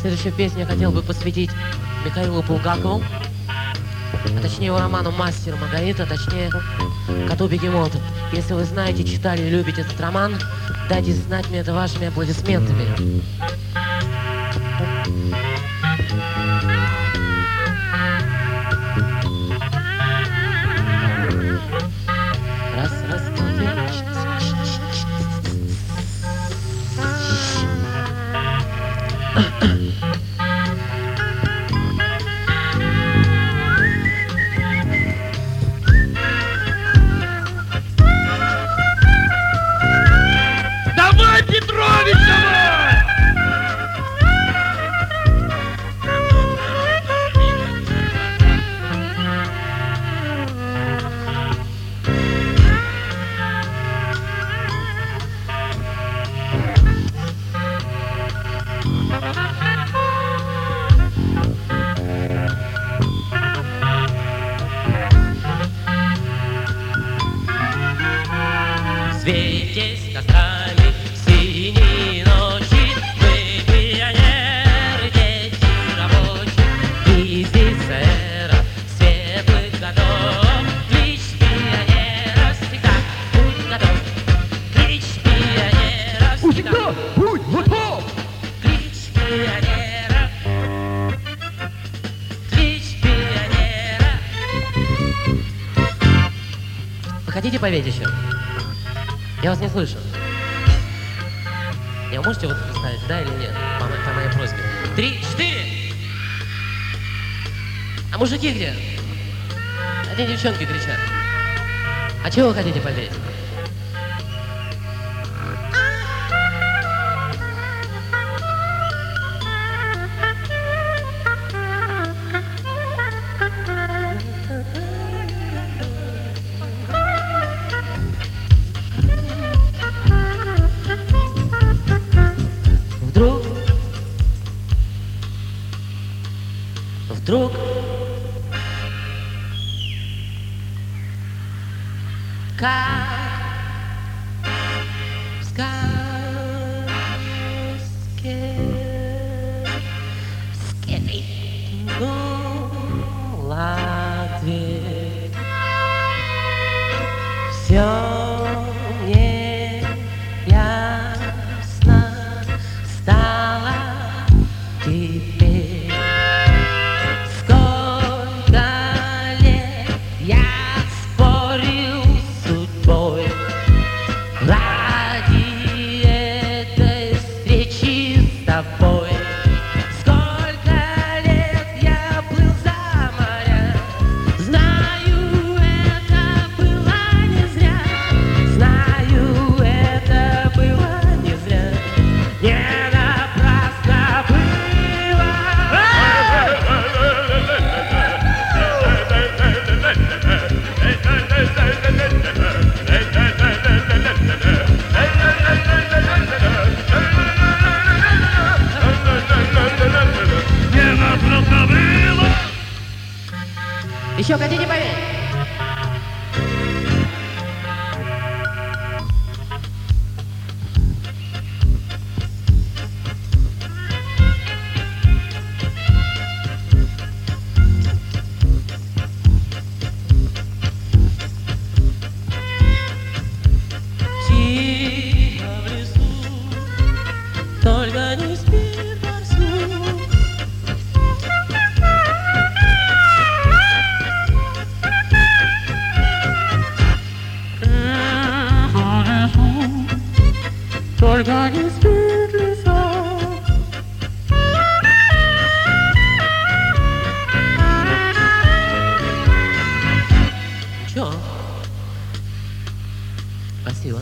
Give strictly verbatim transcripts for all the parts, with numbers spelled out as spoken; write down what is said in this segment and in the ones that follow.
Следующую песню я хотел бы посвятить Михаилу Булгакову, а точнее его роману «Мастер Маргарита», а точнее «Коту Бегемоту». Если вы знаете, читали и любите этот роман, дайте знать мне это вашими аплодисментами. Раз, раз, два, три. Давай, Петрович, давай! Светясь кострами синей ночи, мы пионеры, дети рабочие, из эра светлых годов. Клич пионера всегда будь готов. Клич пионера всегда будь готов! Клич пионера. Клич пионера. Вы хотите поветь еще? Я вас не слышу. Не, вы можете вот поставить, да или нет? По, по моей просьбе. Три, четыре. А мужики где? Одни девчонки кричат. А чего вы хотите попеть? Вдруг, вдруг, как в сказке скрипнула дверь. Все мне ясно стало теперь. Сколько лет я спорил с судьбой ради этой встречи с тобой. Сколько лет я плыл за моря, знаю, это было не зря. Знаю, это было не зря. Не напрасно было. Не напрасно было! Еще хотите поверить? Тихо в лесу, только не спит барсук. Только не спит лесок. Чё? Спасибо.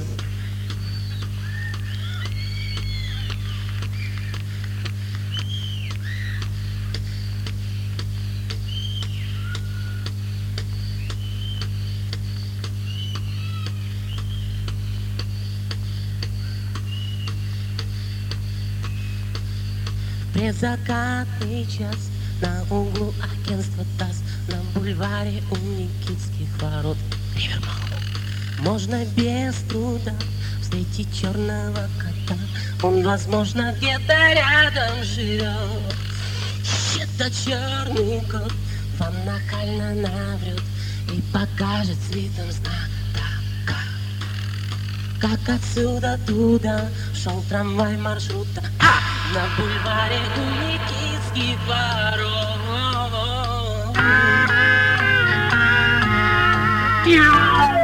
Предзакатный час на углу агентства ТАСС, на бульваре у Никитских ворот. Ривермол. Можно без труда встретить черного кота Он, возможно, где-то рядом живет. Это черный кот вам нахально наврет и покажет светом знатока. Как отсюда туда шел трамвай маршрута, а на бульваре у Никитских ворот.